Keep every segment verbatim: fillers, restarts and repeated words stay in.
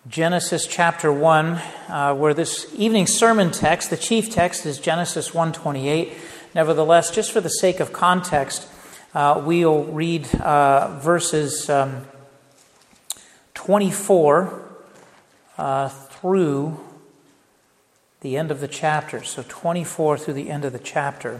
Genesis chapter one, uh, where this evening sermon text, the chief text is Genesis one twenty-eight. Nevertheless, just for the sake of context, uh, we'll read uh, verses um, twenty-four uh, through the end of the chapter. So twenty-four through the end of the chapter.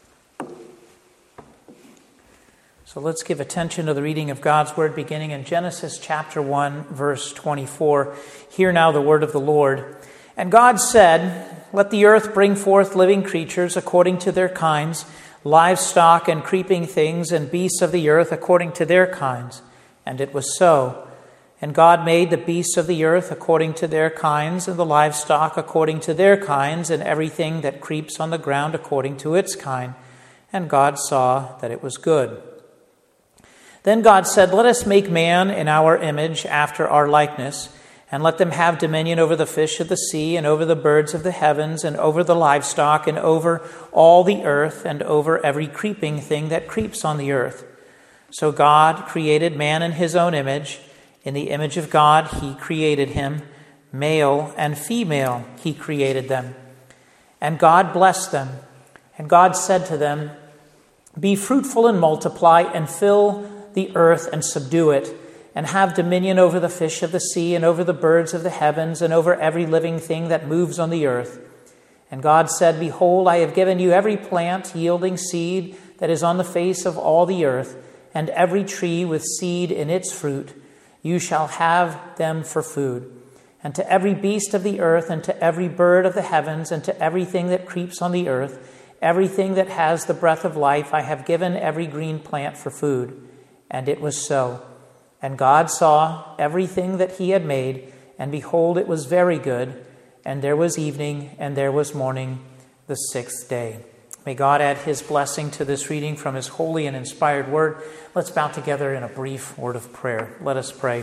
So let's give attention to the reading of God's Word beginning in Genesis chapter one, verse twenty-four. Hear now the word of the Lord. And God said, "Let the earth bring forth living creatures according to their kinds, livestock and creeping things and beasts of the earth according to their kinds." And it was so. And God made the beasts of the earth according to their kinds, and the livestock according to their kinds, and everything that creeps on the ground according to its kind. And God saw that it was good. Then God said, "Let us make man in our image, after our likeness, and let them have dominion over the fish of the sea, and over the birds of the heavens, and over the livestock, and over all the earth, and over every creeping thing that creeps on the earth." So God created man in his own image. In the image of God he created him. Male and female he created them. And God blessed them. And God said to them, "Be fruitful and multiply, and fill the earth and subdue it, and have dominion over the fish of the sea, and over the birds of the heavens, and over every living thing that moves on the earth." And God said, "Behold, I have given you every plant yielding seed that is on the face of all the earth, and every tree with seed in its fruit. You shall have them for food. And to every beast of the earth, and to every bird of the heavens, and to everything that creeps on the earth, everything that has the breath of life, I have given every green plant for food." And it was so. And God saw everything that he had made, and behold, it was very good. And there was evening, and there was morning, the sixth day. May God add his blessing to this reading from his holy and inspired word. Let's bow together in a brief word of prayer. Let us pray.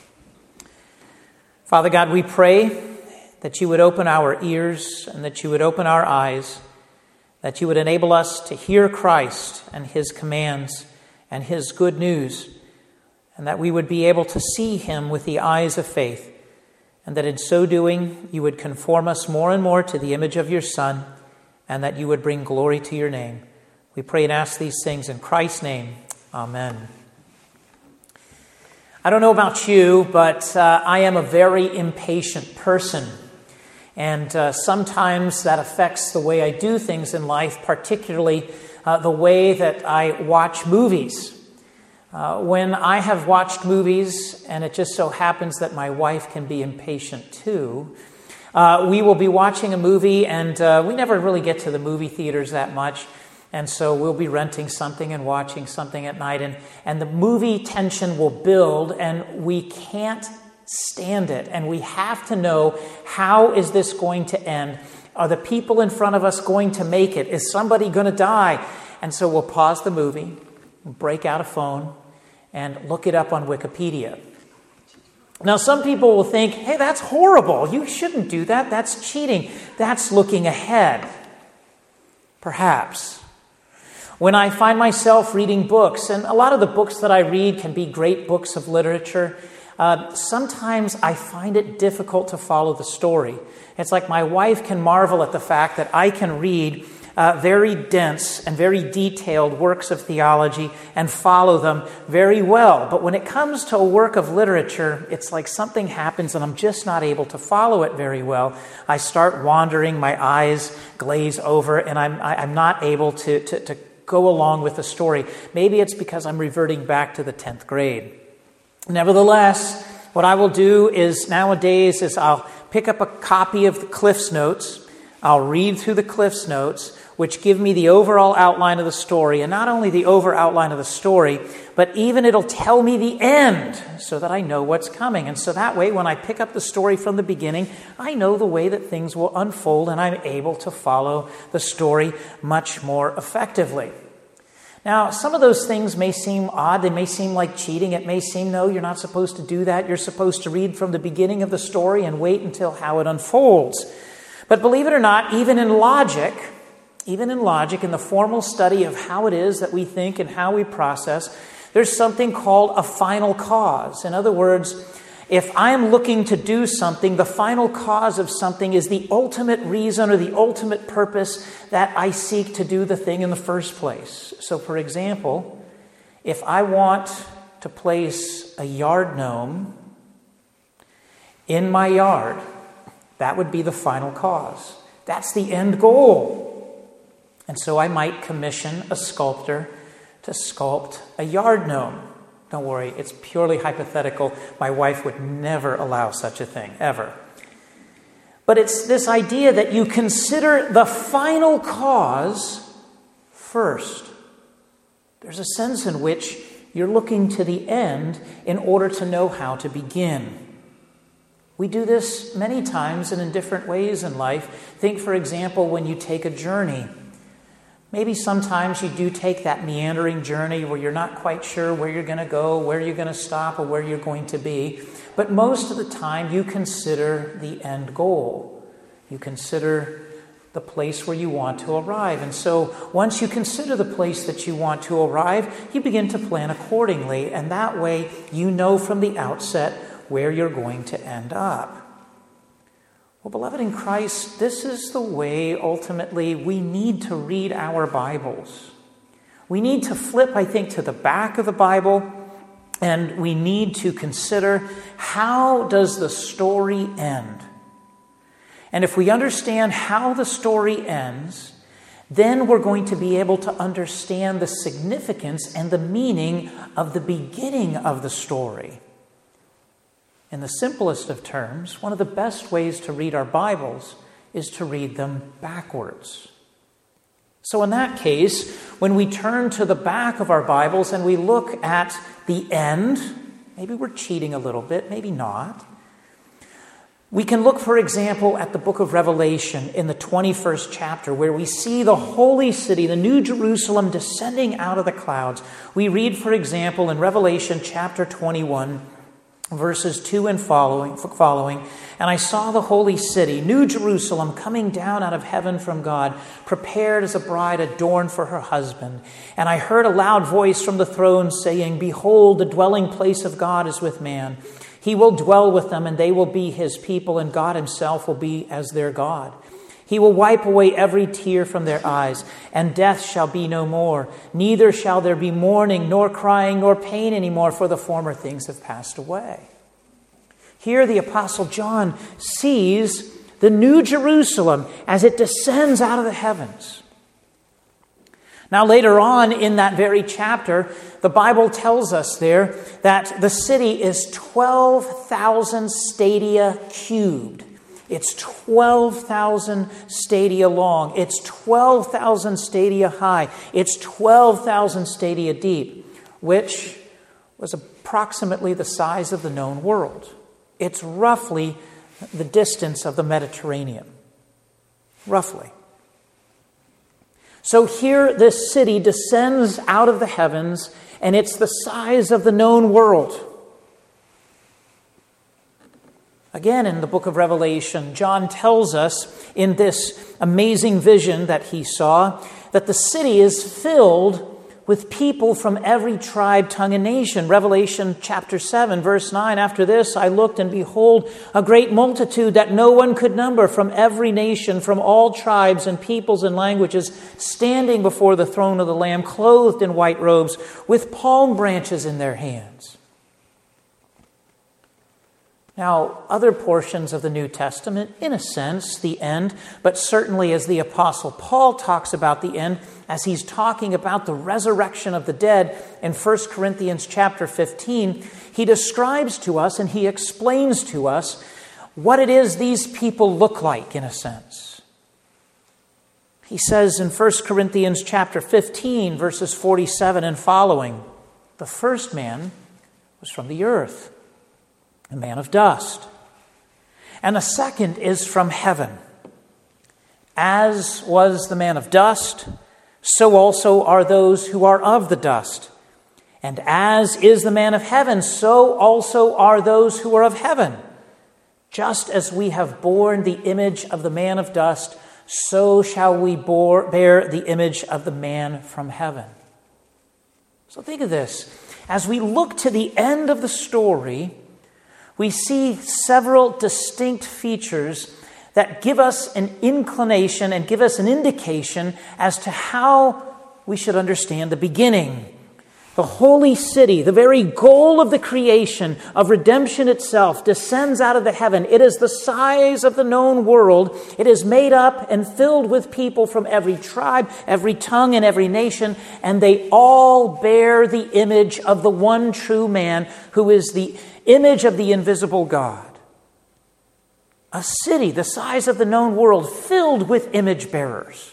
Father God, we pray that you would open our ears and that you would open our eyes, that you would enable us to hear Christ and his commands and his good news, and that we would be able to see him with the eyes of faith, and that in so doing you would conform us more and more to the image of your Son, and that you would bring glory to your name. We pray and ask these things in Christ's name. Amen. I don't know about you, but uh, I am a very impatient person. And uh, sometimes that affects the way I do things in life, particularly uh, the way that I watch movies. Uh, when I have watched movies, and it just so happens that my wife can be impatient too, uh, we will be watching a movie, and uh, we never really get to the movie theaters that much. And so we'll be renting something and watching something at night, and, and the movie tension will build, and we can't stand it. And we have to know, how is this going to end? Are the people in front of us going to make it? Is somebody going to die? And so we'll pause the movie, break out a phone, and look it up on Wikipedia. Now, some people will think, hey, that's horrible. You shouldn't do that. That's cheating. That's looking ahead. Perhaps. When I find myself reading books, and a lot of the books that I read can be great books of literature, uh, sometimes I find it difficult to follow the story. It's like my wife can marvel at the fact that I can read uh, very dense and very detailed works of theology and follow them very well. But when it comes to a work of literature, it's like something happens and I'm just not able to follow it very well. I start wandering, my eyes glaze over, and I'm, I'm not able to, to, to go along with the story. Maybe it's because I'm reverting back to the tenth grade. Nevertheless, what I will do is nowadays is I'll pick up a copy of the Cliff's Notes. I'll read through the Cliff's Notes, which give me the overall outline of the story. And not only the over outline of the story, but even it'll tell me the end so that I know what's coming. And so that way, when I pick up the story from the beginning, I know the way that things will unfold, and I'm able to follow the story much more effectively. Now, some of those things may seem odd. They may seem like cheating. It may seem, no, you're not supposed to do that. You're supposed to read from the beginning of the story and wait until how it unfolds. But believe it or not, even in logic, even in logic, in the formal study of how it is that we think and how we process, there's something called a final cause. In other words, If I'm looking to do something, the final cause of something is the ultimate reason or the ultimate purpose that I seek to do the thing in the first place. So, for example, if I want to place a yard gnome in my yard, that would be the final cause. That's the end goal. And so I might commission a sculptor to sculpt a yard gnome. Don't worry, it's purely hypothetical. My wife would never allow such a thing, ever. But it's this idea that you consider the final cause first. There's a sense in which you're looking to the end in order to know how to begin. We do this many times and in different ways in life. Think, for example, when you take a journey. Maybe sometimes you do take that meandering journey where you're not quite sure where you're going to go, where you're going to stop, or where you're going to be. But most of the time you consider the end goal. You consider the place where you want to arrive. And so once you consider the place that you want to arrive, you begin to plan accordingly. And that way you know from the outset where you're going to end up. Well, beloved in Christ, this is the way ultimately we need to read our Bibles. We need to flip, I think, to the back of the Bible, and we need to consider, how does the story end? And if we understand how the story ends, then we're going to be able to understand the significance and the meaning of the beginning of the story. In the simplest of terms, one of the best ways to read our Bibles is to read them backwards. So in that case, when we turn to the back of our Bibles and we look at the end, maybe we're cheating a little bit, maybe not. We can look, for example, at the book of Revelation in the twenty-first chapter, where we see the holy city, the New Jerusalem, descending out of the clouds. We read, for example, in Revelation chapter twenty-one, verses two and following, following, and I saw the holy city, New Jerusalem, coming down out of heaven from God, prepared as a bride adorned for her husband. And I heard a loud voice from the throne saying, "Behold, the dwelling place of God is with man. He will dwell with them, and they will be his people, and God himself will be as their God. He will wipe away every tear from their eyes, and death shall be no more. Neither shall there be mourning, nor crying, nor pain anymore, for the former things have passed away." Here the Apostle John sees the New Jerusalem as it descends out of the heavens. Now later on in that very chapter, the Bible tells us there that the city is twelve thousand stadia cubed. It's twelve thousand stadia long. It's twelve thousand stadia high. It's twelve thousand stadia deep, which was approximately the size of the known world. It's roughly the distance of the Mediterranean. Roughly. So here this city descends out of the heavens, and it's the size of the known world. Again, in the book of Revelation, John tells us in this amazing vision that he saw that the city is filled with people from every tribe, tongue, and nation. Revelation chapter seven, verse nine, "After this I looked, and behold, a great multitude that no one could number, from every nation, from all tribes and peoples and languages, standing before the throne of the Lamb, clothed in white robes, with palm branches in their hands." Now, other portions of the New Testament, in a sense, the end, but certainly as the Apostle Paul talks about the end, as he's talking about the resurrection of the dead in First Corinthians chapter fifteen, he describes to us and he explains to us what it is these people look like, in a sense. He says in First Corinthians chapter fifteen, verses forty-seven and following, "The first man was from the earth, a man of dust. And the second is from heaven. As was the man of dust, so also are those who are of the dust. And as is the man of heaven, so also are those who are of heaven. Just as we have borne the image of the man of dust, so shall we bore, bear the image of the man from heaven." So think of this. As we look to the end of the story, we see several distinct features that give us an inclination and give us an indication as to how we should understand the beginning. The holy city, the very goal of the creation, of redemption itself, descends out of the heaven. It is the size of the known world. It is made up and filled with people from every tribe, every tongue, and every nation, and they all bear the image of the one true man, who is the image of the invisible God. A city the size of the known world, filled with image bearers.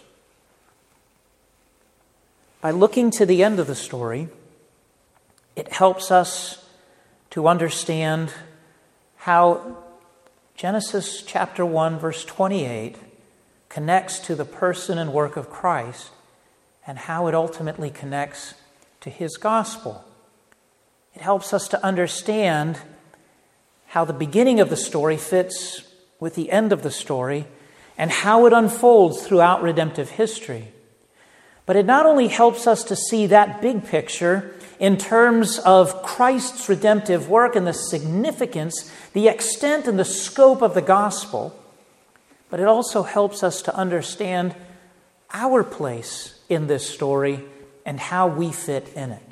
By looking to the end of the story, it helps us to understand how Genesis chapter one, verse twenty-eight connects to the person and work of Christ, and how it ultimately connects to his gospel. It helps us to understand how the beginning of the story fits with the end of the story, and how it unfolds throughout redemptive history. But it not only helps us to see that big picture in terms of Christ's redemptive work and the significance, the extent and the scope of the gospel, but it also helps us to understand our place in this story and how we fit in it.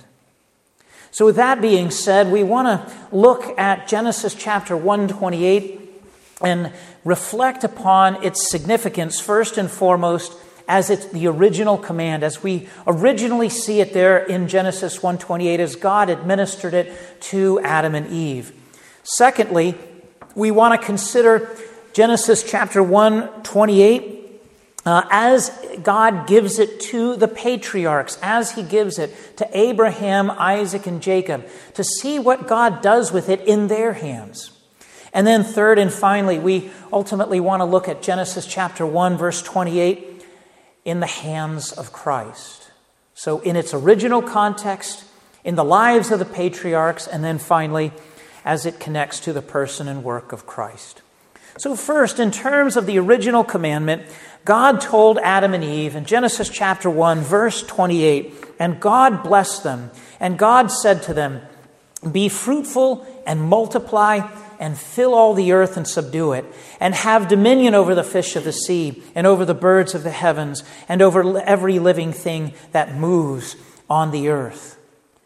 So with that being said, we want to look at Genesis chapter one twenty-eight and reflect upon its significance first and foremost as it's the original command, as we originally see it there in Genesis one twenty-eight, as God administered it to Adam and Eve. Secondly, we want to consider Genesis chapter one twenty-eight uh, as God gives it to the patriarchs, as he gives it to Abraham, Isaac, and Jacob, to see what God does with it in their hands. And then third and finally, we ultimately want to look at Genesis chapter one, verse twenty-eight, in the hands of Christ. So in its original context, in the lives of the patriarchs, and then finally, as it connects to the person and work of Christ. So first, in terms of the original commandment, God told Adam and Eve in Genesis chapter one, verse twenty-eight, and God blessed them, and God said to them, "Be fruitful and multiply, and fill all the earth and subdue it, and have dominion over the fish of the sea, and over the birds of the heavens, and over every living thing that moves on the earth."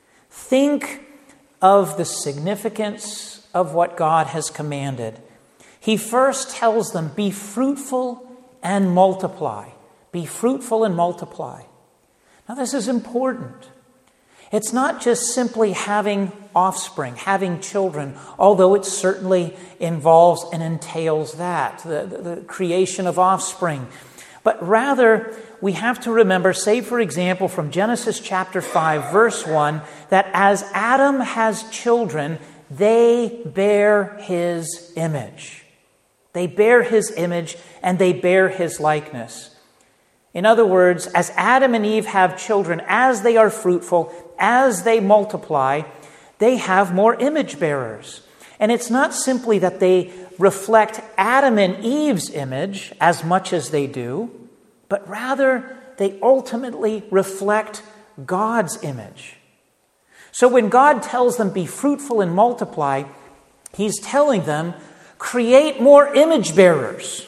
Think of the significance of what God has commanded. He first tells them, be fruitful and multiply. Be fruitful and multiply. Now this is important. It's not just simply having offspring, having children, although it certainly involves and entails that, the, the, the creation of offspring. But rather, we have to remember, say for example, from Genesis chapter five, verse one, that as Adam has children, they bear his image. They bear his image and they bear his likeness. In other words, as Adam and Eve have children, as they are fruitful, as they multiply, they have more image bearers. And it's not simply that they reflect Adam and Eve's image as much as they do, but rather they ultimately reflect God's image. So when God tells them, be fruitful and multiply, he's telling them, create more image bearers.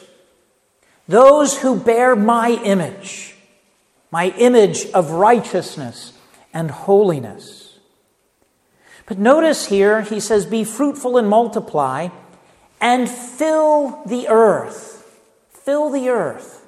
Those who bear my image, my image of righteousness and holiness. But notice here, he says, be fruitful and multiply and fill the earth. Fill the earth.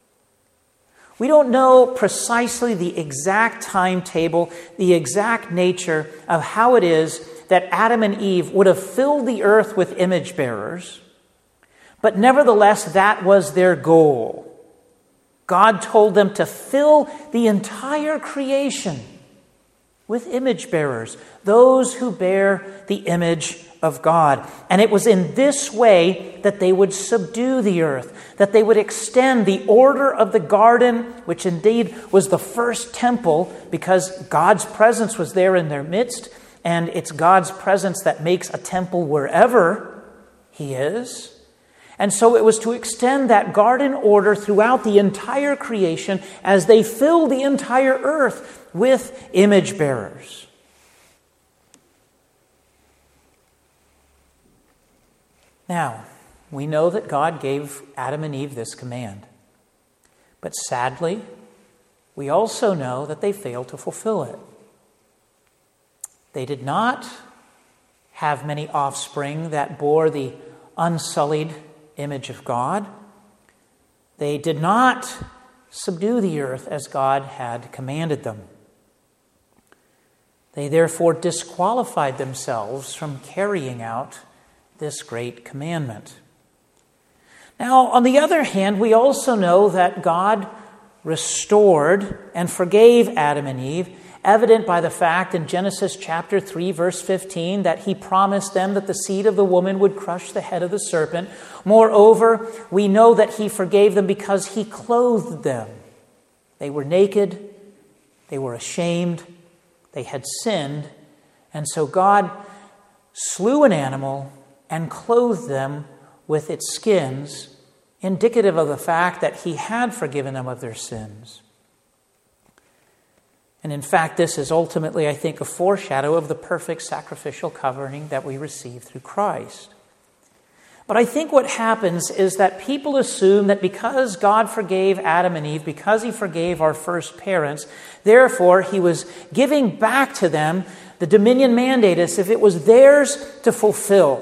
We don't know precisely the exact timetable, the exact nature of how it is that Adam and Eve would have filled the earth with image bearers, but nevertheless, that was their goal. God told them to fill the entire creation with image bearers, those who bear the image of God. And it was in this way that they would subdue the earth, that they would extend the order of the garden, which indeed was the first temple, because God's presence was there in their midst, and it's God's presence that makes a temple wherever he is. And so it was to extend that garden order throughout the entire creation as they fill the entire earth with image bearers. Now, we know that God gave Adam and Eve this command. But sadly, we also know that they failed to fulfill it. They did not have many offspring that bore the unsullied image of God. They did not subdue the earth as God had commanded them. They therefore disqualified themselves from carrying out this great commandment. Now, on the other hand, we also know that God restored and forgave Adam and Eve, evident by the fact in Genesis chapter three, verse fifteen, that he promised them that the seed of the woman would crush the head of the serpent. Moreover, we know that he forgave them because he clothed them. They were naked, they were ashamed, they had sinned, and so God slew an animal and clothed them with its skins, indicative of the fact that he had forgiven them of their sins. And in fact, this is ultimately, I think, a foreshadow of the perfect sacrificial covering that we receive through Christ. But I think what happens is that people assume that because God forgave Adam and Eve, because he forgave our first parents, therefore he was giving back to them the dominion mandate as if it was theirs to fulfill.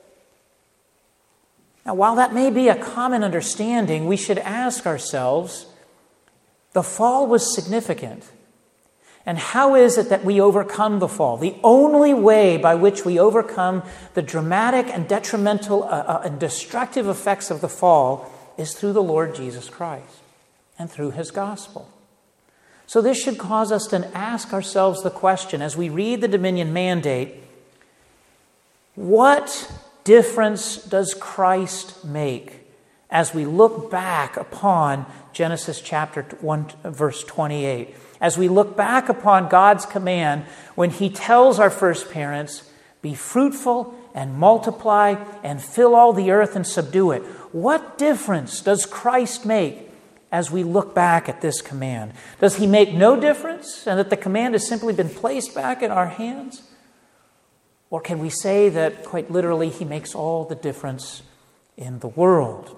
Now, while that may be a common understanding, we should ask ourselves, the fall was significant. And how is it that we overcome the fall? The only way by which we overcome the dramatic and detrimental uh, uh, and destructive effects of the fall is through the Lord Jesus Christ and through his gospel. So this should cause us to ask ourselves the question, as we read the dominion mandate, what difference does Christ make as we look back upon Genesis chapter one, verse twenty-eight? As we look back upon God's command when he tells our first parents, be fruitful and multiply and fill all the earth and subdue it. What difference does Christ make as we look back at this command? Does he make no difference and that the command has simply been placed back in our hands? Or can we say that quite literally he makes all the difference in the world?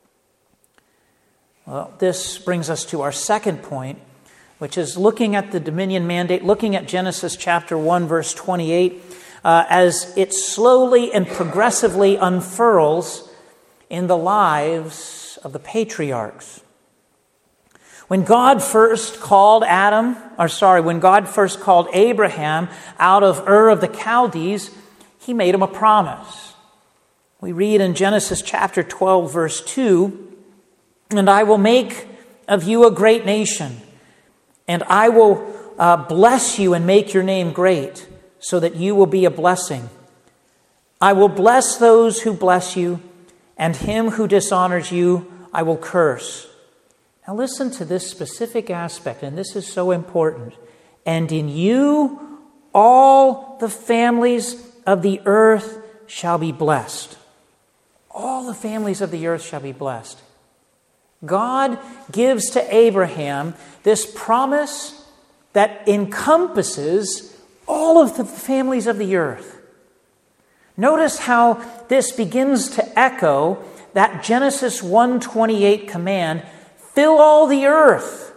Well, this brings us to our second point, which is looking at the dominion mandate, looking at Genesis chapter one, verse twenty-eight, uh, as it slowly and progressively unfurls in the lives of the patriarchs. When God first called Adam, or sorry, when God first called Abraham out of Ur of the Chaldees, he made him a promise. We read in Genesis chapter twelve, verse two, and I will make of you a great nation, and I will uh, bless you and make your name great, so that you will be a blessing. I will bless those who bless you, and him who dishonors you I will curse. Now listen to this specific aspect, and this is so important. And in you all the families of the earth shall be blessed. All the families of the earth shall be blessed. God gives to Abraham this promise that encompasses all of the families of the earth. Notice how this begins to echo that Genesis one twenty-eight command, fill all the earth.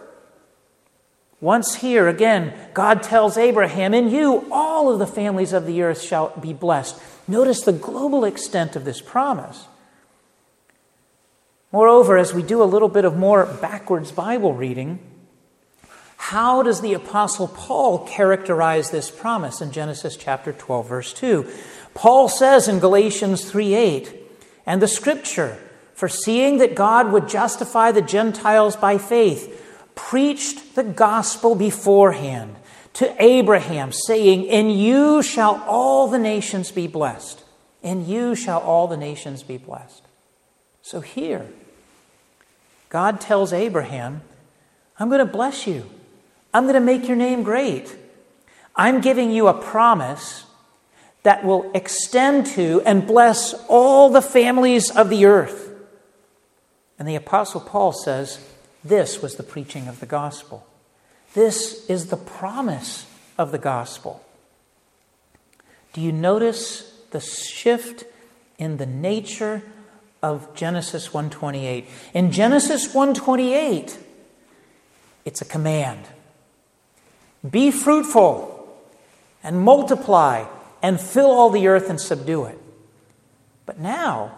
Once here, again, God tells Abraham, in you all of the families of the earth shall be blessed. Notice the global extent of this promise. Moreover, as we do a little bit of more backwards Bible reading, how does the Apostle Paul characterize this promise in Genesis chapter twelve, verse two? Paul says in Galatians three eight, and the Scripture, foreseeing that God would justify the Gentiles by faith, preached the gospel beforehand to Abraham, saying, in you shall all the nations be blessed. In you shall all the nations be blessed. So here, God tells Abraham, I'm going to bless you. I'm going to make your name great. I'm giving you a promise that will extend to and bless all the families of the earth. And the Apostle Paul says, this was the preaching of the gospel. This is the promise of the gospel. Do you notice the shift in the nature of Genesis one twenty-eight. In Genesis one twenty-eight, it's a command. Be fruitful and multiply and fill all the earth and subdue it. But now,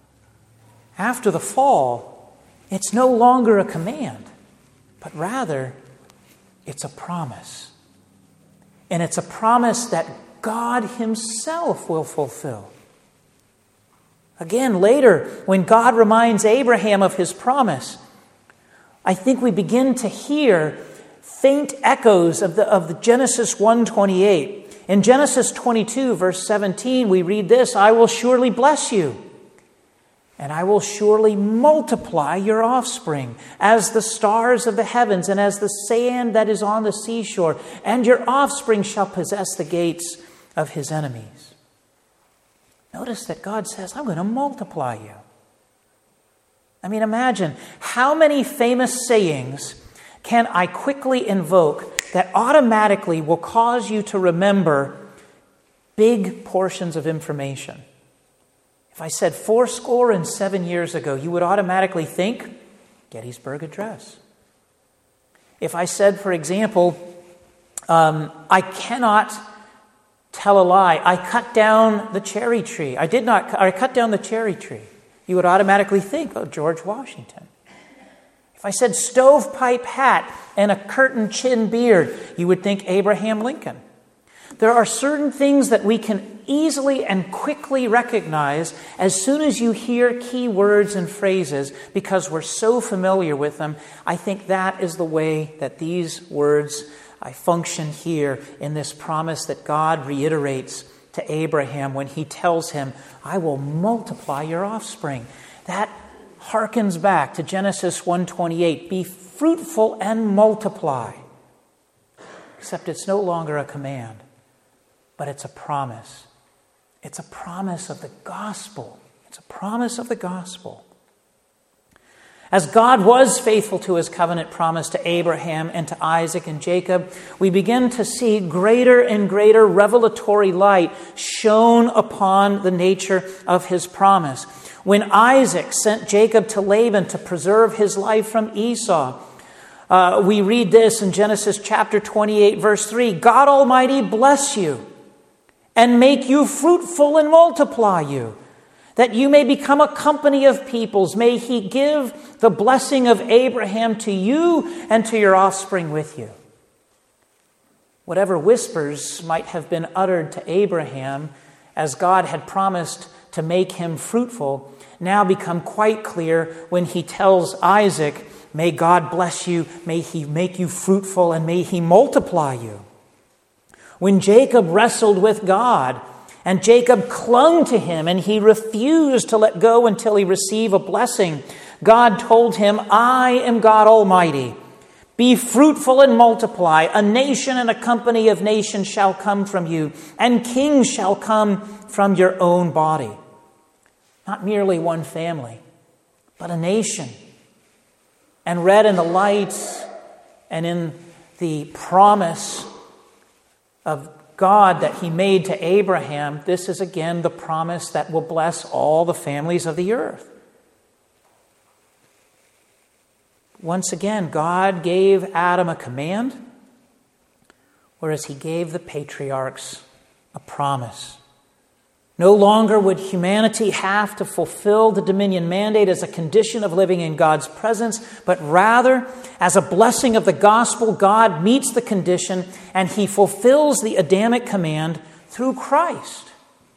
after the fall, it's no longer a command, but rather it's a promise. And it's a promise that God himself will fulfill. Again, later, when God reminds Abraham of his promise, I think we begin to hear faint echoes of the, of the Genesis one twenty-eight. In Genesis twenty-two, verse seventeen, we read this, I will surely bless you, and I will surely multiply your offspring as the stars of the heavens and as the sand that is on the seashore, and your offspring shall possess the gates of his enemies. Notice that God says, I'm going to multiply you. I mean, imagine how many famous sayings can I quickly invoke that automatically will cause you to remember big portions of information. If I said four score and seven years ago, you would automatically think Gettysburg Address. If I said, for example, um, I cannot tell a lie, I cut down the cherry tree. I did not, I cut down the cherry tree. You would automatically think, oh, George Washington. If I said stovepipe hat and a curtain chin beard, you would think Abraham Lincoln. There are certain things that we can easily and quickly recognize as soon as you hear key words and phrases because we're so familiar with them. I think that is the way that these words I function here in this promise that God reiterates to Abraham when he tells him, I will multiply your offspring. That harkens back to Genesis one twenty-eight. Be fruitful and multiply. Except it's no longer a command, but it's a promise. It's a promise of the gospel. It's a promise of the gospel. As God was faithful to his covenant promise to Abraham and to Isaac and Jacob, we begin to see greater and greater revelatory light shone upon the nature of his promise. When Isaac sent Jacob to Laban to preserve his life from Esau, uh, we read this in Genesis chapter twenty-eight, verse three, God Almighty bless you and make you fruitful and multiply you, that you may become a company of peoples. May he give the blessing of Abraham to you and to your offspring with you. Whatever whispers might have been uttered to Abraham as God had promised to make him fruitful now become quite clear when he tells Isaac, may God bless you, may he make you fruitful, and may he multiply you. When Jacob wrestled with God, and Jacob clung to him, and he refused to let go until he received a blessing, God told him, I am God Almighty. Be fruitful and multiply. A nation and a company of nations shall come from you, and kings shall come from your own body. Not merely one family, but a nation. And read in the light and in the promise of God that he made to Abraham, this is again the promise that will bless all the families of the earth. Once again, God gave Adam a command, whereas he gave the patriarchs a promise. No longer would humanity have to fulfill the dominion mandate as a condition of living in God's presence, but rather, as a blessing of the gospel, God meets the condition and he fulfills the Adamic command through Christ,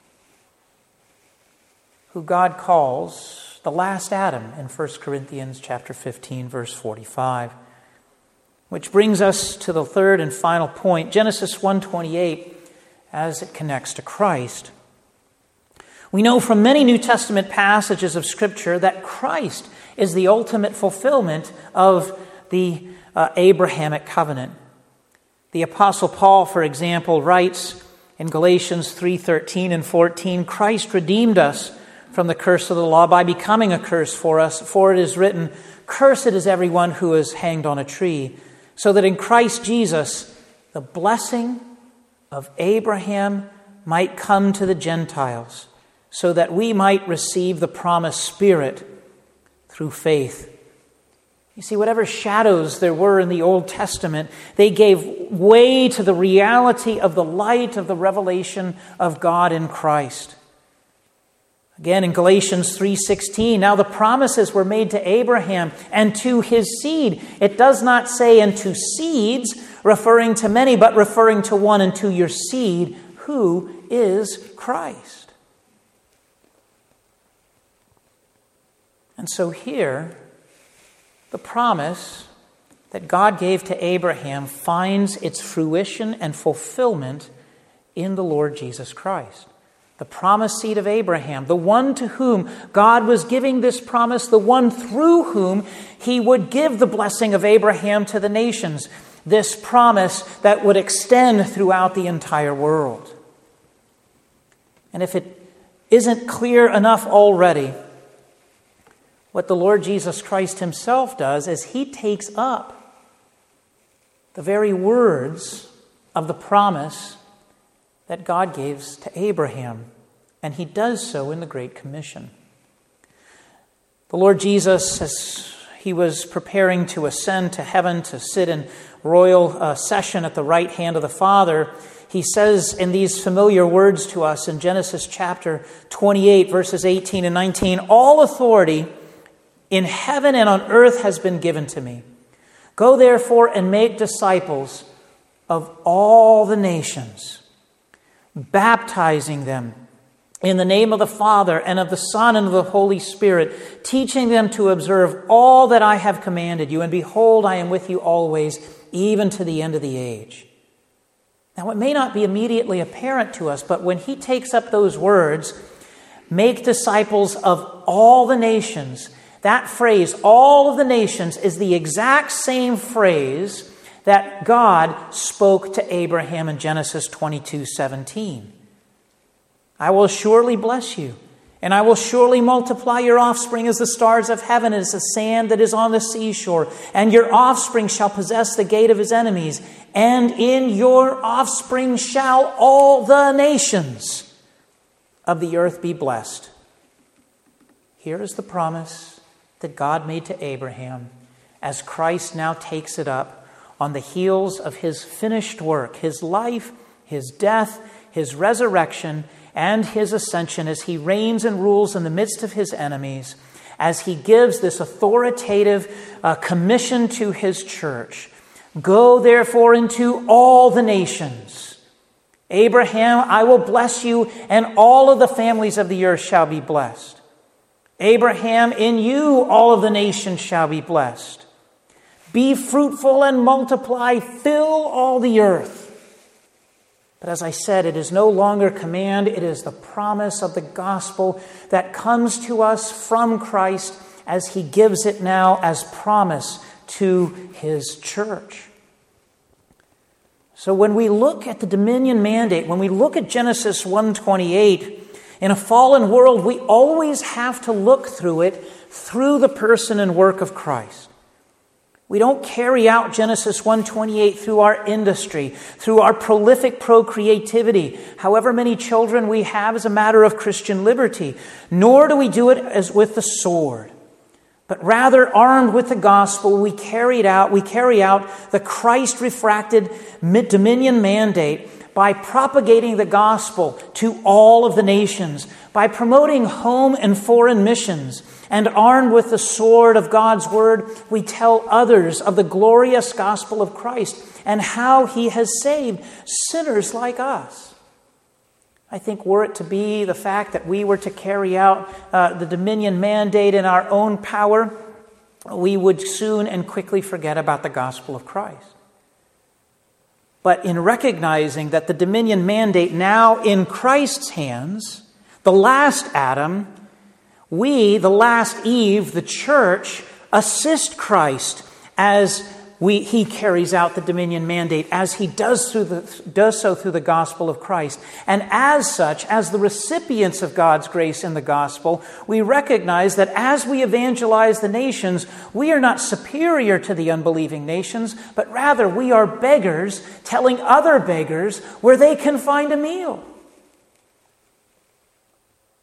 who God calls the last Adam in First Corinthians chapter fifteen, verse forty-five. Which brings us to the third and final point, Genesis one twenty-eight, as it connects to Christ. We know from many New Testament passages of Scripture that Christ is the ultimate fulfillment of the uh, Abrahamic covenant. The Apostle Paul, for example, writes in Galatians three thirteen and fourteen, Christ redeemed us from the curse of the law by becoming a curse for us, for it is written, cursed is everyone who is hanged on a tree, so that in Christ Jesus the blessing of Abraham might come to the Gentiles, so that we might receive the promised Spirit through faith. You see, whatever shadows there were in the Old Testament, they gave way to the reality of the light of the revelation of God in Christ. Again, in Galatians three sixteen, now the promises were made to Abraham and to his seed. It does not say and to seeds, referring to many, but referring to one, and to your seed, who is Christ. And so here, the promise that God gave to Abraham finds its fruition and fulfillment in the Lord Jesus Christ. The promised seed of Abraham, the one to whom God was giving this promise, the one through whom he would give the blessing of Abraham to the nations, this promise that would extend throughout the entire world. And if it isn't clear enough already, what the Lord Jesus Christ himself does is he takes up the very words of the promise that God gives to Abraham, and he does so in the Great Commission. The Lord Jesus, as he was preparing to ascend to heaven to sit in royal uh, session at the right hand of the Father, he says in these familiar words to us in Genesis chapter twenty-eight, verses eighteen and nineteen, all authority in heaven and on earth has been given to me. Go therefore and make disciples of all the nations, baptizing them in the name of the Father and of the Son and of the Holy Spirit, teaching them to observe all that I have commanded you. And behold, I am with you always, even to the end of the age. Now, it may not be immediately apparent to us, but when he takes up those words, make disciples of all the nations, that phrase, all of the nations, is the exact same phrase that God spoke to Abraham in Genesis twenty-two seventeen. I will surely bless you, and I will surely multiply your offspring as the stars of heaven, as the sand that is on the seashore. And your offspring shall possess the gate of his enemies, and in your offspring shall all the nations of the earth be blessed. Here is the promise that God made to Abraham as Christ now takes it up on the heels of his finished work, his life, his death, his resurrection, and his ascension, as he reigns and rules in the midst of his enemies, as he gives this authoritative uh, commission to his church. Go therefore into all the nations. Abraham, I will bless you, and all of the families of the earth shall be blessed. Abraham, in you all of the nations shall be blessed. Be fruitful and multiply, fill all the earth. But as I said, it is no longer command, it is the promise of the gospel that comes to us from Christ as he gives it now as promise to his church. So when we look at the dominion mandate, when we look at Genesis one twenty-eight, in a fallen world, we always have to look through it through the person and work of Christ. We don't carry out Genesis one twenty-eight through our industry, through our prolific procreativity, however many children we have as a matter of Christian liberty, nor do we do it as with the sword. But rather, armed with the gospel, we carried out, we carry out the Christ-refracted dominion mandate by propagating the gospel to all of the nations, by promoting home and foreign missions, and armed with the sword of God's word, we tell others of the glorious gospel of Christ and how he has saved sinners like us. I think were it to be the fact that we were to carry out uh, the dominion mandate in our own power, we would soon and quickly forget about the gospel of Christ. But in recognizing that the dominion mandate now in Christ's hands, the last Adam, we, the last Eve, the church, assist Christ as we, he carries out the dominion mandate, as he does, through the, does so through the gospel of Christ. And as such, as the recipients of God's grace in the gospel, we recognize that as we evangelize the nations, we are not superior to the unbelieving nations, but rather we are beggars telling other beggars where they can find a meal.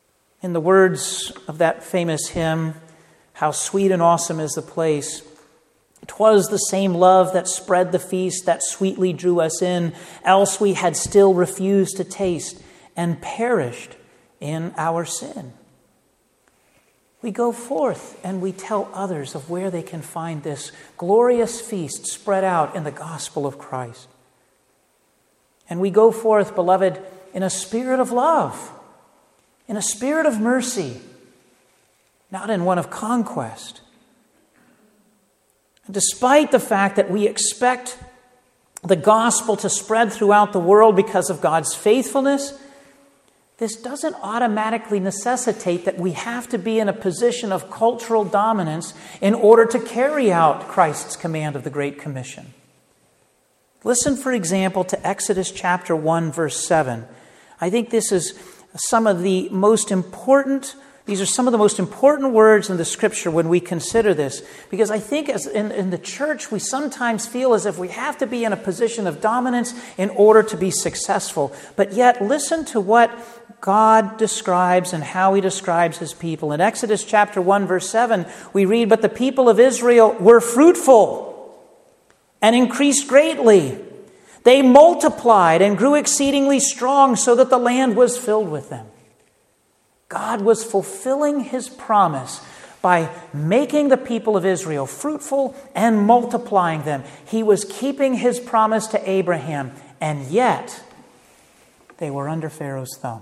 In the words of that famous hymn, "How sweet and awesome is the place," "'twas the same love that spread the feast that sweetly drew us in, else we had still refused to taste and perished in our sin." We go forth and we tell others of where they can find this glorious feast spread out in the gospel of Christ. And we go forth, beloved, in a spirit of love, in a spirit of mercy, not in one of conquest. And despite the fact that we expect the gospel to spread throughout the world because of God's faithfulness, this doesn't automatically necessitate that we have to be in a position of cultural dominance in order to carry out Christ's command of the Great Commission. Listen, for example, to Exodus chapter one, verse seven. I think this is some of the most important, these are some of the most important words in the Scripture when we consider this. Because I think as in, in the church, we sometimes feel as if we have to be in a position of dominance in order to be successful. But yet, listen to what God describes and how He describes His people. In Exodus chapter one, verse seven, we read, "But the people of Israel were fruitful and increased greatly. They multiplied and grew exceedingly strong so that the land was filled with them." God was fulfilling His promise by making the people of Israel fruitful and multiplying them. He was keeping His promise to Abraham, and yet they were under Pharaoh's thumb.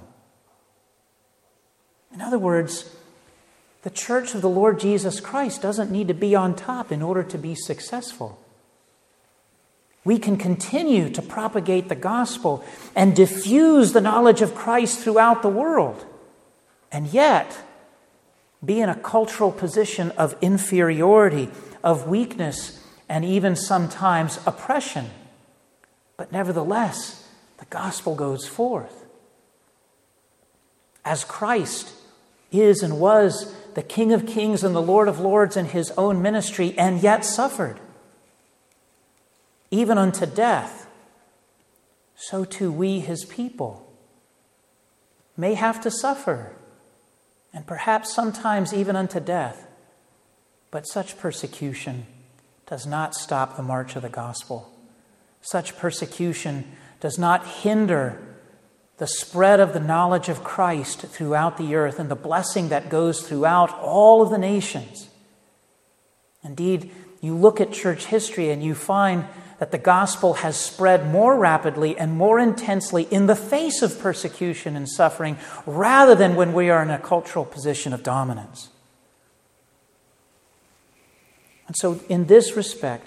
In other words, the church of the Lord Jesus Christ doesn't need to be on top in order to be successful. We can continue to propagate the gospel and diffuse the knowledge of Christ throughout the world, and yet be in a cultural position of inferiority, of weakness, and even sometimes oppression. But nevertheless, the gospel goes forth. As Christ is and was the King of Kings and the Lord of Lords in His own ministry, and yet suffered, even unto death, so too we, His people, may have to suffer, and perhaps sometimes even unto death. But such persecution does not stop the march of the gospel. Such persecution does not hinder the spread of the knowledge of Christ throughout the earth and the blessing that goes throughout all of the nations. Indeed, you look at church history and you find that the gospel has spread more rapidly and more intensely in the face of persecution and suffering rather than when we are in a cultural position of dominance. And so in this respect,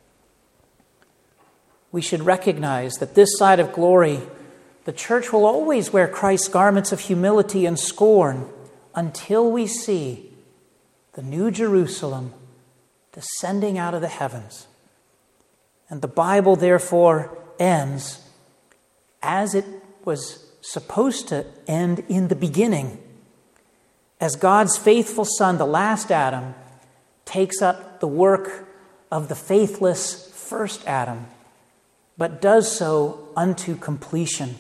we should recognize that this side of glory, the church will always wear Christ's garments of humility and scorn until we see the new Jerusalem descending out of the heavens. And the Bible, therefore, ends as it was supposed to end in the beginning, as God's faithful Son, the last Adam, takes up the work of the faithless first Adam, but does so unto completion.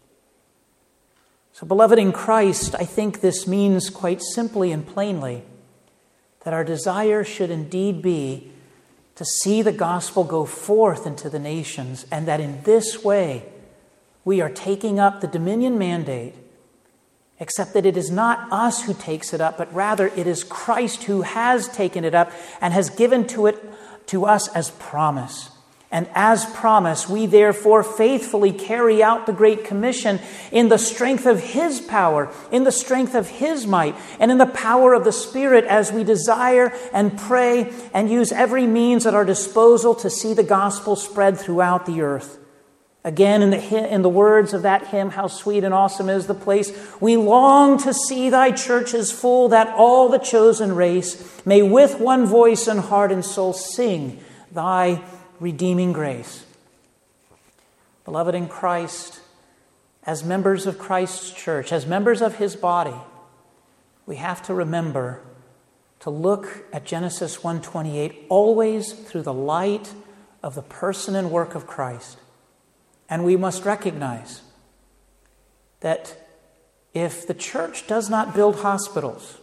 So, beloved in Christ, I think this means quite simply and plainly that our desire should indeed be to see the gospel go forth into the nations, and that in this way we are taking up the dominion mandate, except that it is not us who takes it up, but rather it is Christ who has taken it up and has given to it to us as promise. And as promised, we therefore faithfully carry out the Great Commission in the strength of His power, in the strength of His might, and in the power of the Spirit as we desire and pray and use every means at our disposal to see the gospel spread throughout the earth. Again, in the, in the words of that hymn, "How sweet and awesome is the place," we long to see Thy churches full, that all the chosen race may with one voice and heart and soul sing Thy redeeming grace. Beloved in Christ, as members of Christ's church, as members of His body, we have to remember to look at Genesis one twenty-eight always through the light of the person and work of Christ. And we must recognize that If the church does not build hospitals,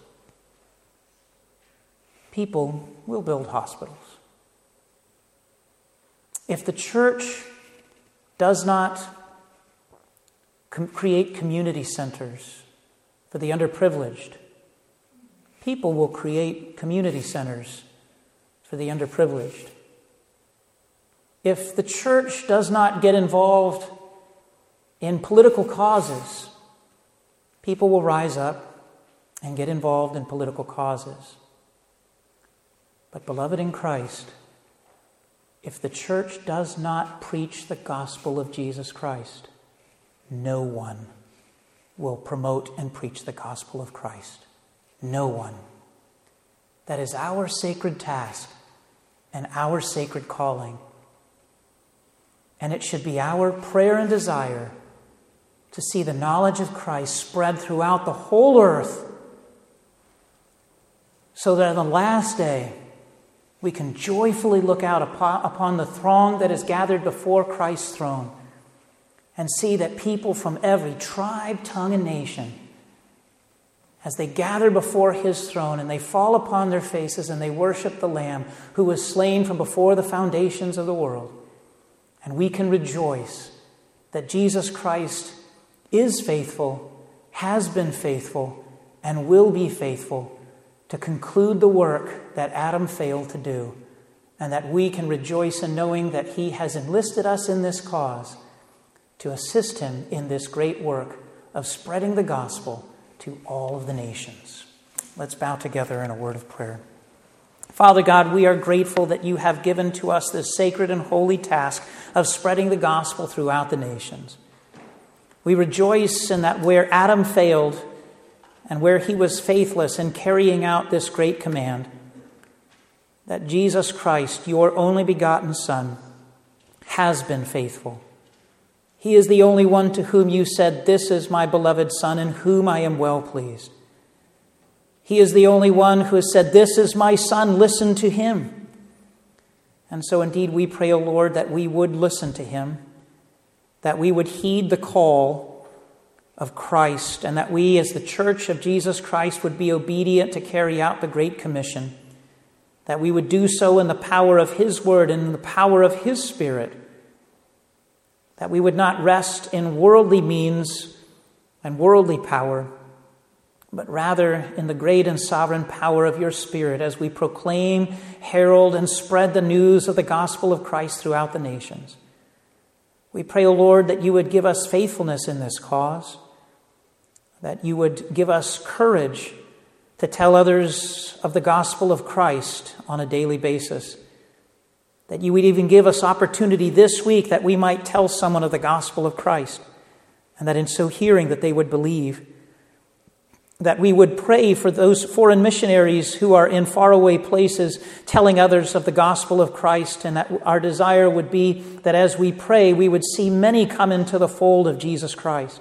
people will build hospitals. If the church does not com- create community centers for the underprivileged, people will create community centers for the underprivileged. If the church does not get involved in political causes, people will rise up and get involved in political causes. But beloved in Christ, if the church does not preach the gospel of Jesus Christ, no one will promote and preach the gospel of Christ. No one. That is our sacred task and our sacred calling. And it should be our prayer and desire to see the knowledge of Christ spread throughout the whole earth, so that on the last day we can joyfully look out upon, upon the throng that is gathered before Christ's throne and see that people from every tribe, tongue, and nation, as they gather before his throne and they fall upon their faces and they worship the Lamb who was slain from before the foundations of the world. And we can rejoice that Jesus Christ is faithful, has been faithful, and will be faithful to conclude the work that Adam failed to do, and that we can rejoice in knowing that he has enlisted us in this cause to assist him in this great work of spreading the gospel to all of the nations. Let's bow together in a word of prayer. Father God, we are grateful that you have given to us this sacred and holy task of spreading the gospel throughout the nations. We rejoice in that where Adam failed and where he was faithless in carrying out this great command, that Jesus Christ, your only begotten Son, has been faithful. He is the only one to whom you said, "This is my beloved Son, in whom I am well pleased." He is the only one who has said, "This is my Son, listen to him." And so indeed we pray, O Lord, that we would listen to him, that we would heed the call of Christ, and that we as the church of Jesus Christ would be obedient to carry out the Great Commission, that we would do so in the power of his word and in the power of his Spirit, that we would not rest in worldly means and worldly power, but rather in the great and sovereign power of your Spirit as we proclaim, herald, and spread the news of the gospel of Christ throughout the nations. We pray, O Lord, that you would give us faithfulness in this cause, that you would give us courage to tell others of the gospel of Christ on a daily basis, that you would even give us opportunity this week that we might tell someone of the gospel of Christ, and that in so hearing that they would believe, that we would pray for those foreign missionaries who are in faraway places telling others of the gospel of Christ, and that our desire would be that as we pray, we would see many come into the fold of Jesus Christ.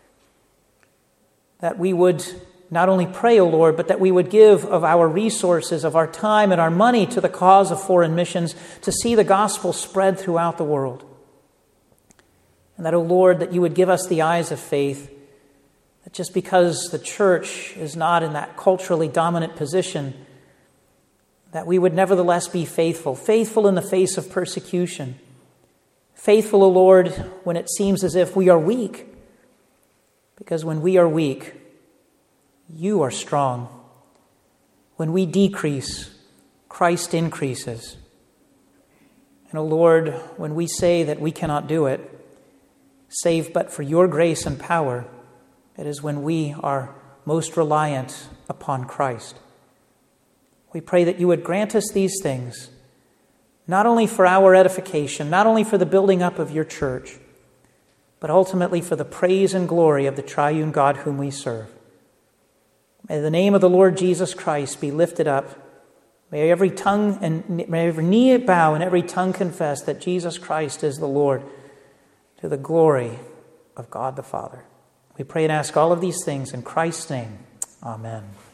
That we would not only pray, O Lord, but that we would give of our resources, of our time and our money to the cause of foreign missions to see the gospel spread throughout the world. And that, O Lord, that you would give us the eyes of faith, that just because the church is not in that culturally dominant position, that we would nevertheless be faithful, faithful in the face of persecution, faithful, O Lord, when it seems as if we are weak, because when we are weak, you are strong. When we decrease, Christ increases. And, O Lord, when we say that we cannot do it, save but for your grace and power, it is when we are most reliant upon Christ. We pray that you would grant us these things, not only for our edification, not only for the building up of your church, but ultimately for the praise and glory of the triune God whom we serve. May the name of the Lord Jesus Christ be lifted up. May every tongue and may every knee bow and every tongue confess that Jesus Christ is the Lord, to the glory of God the Father. We pray and ask all of these things in Christ's name. Amen.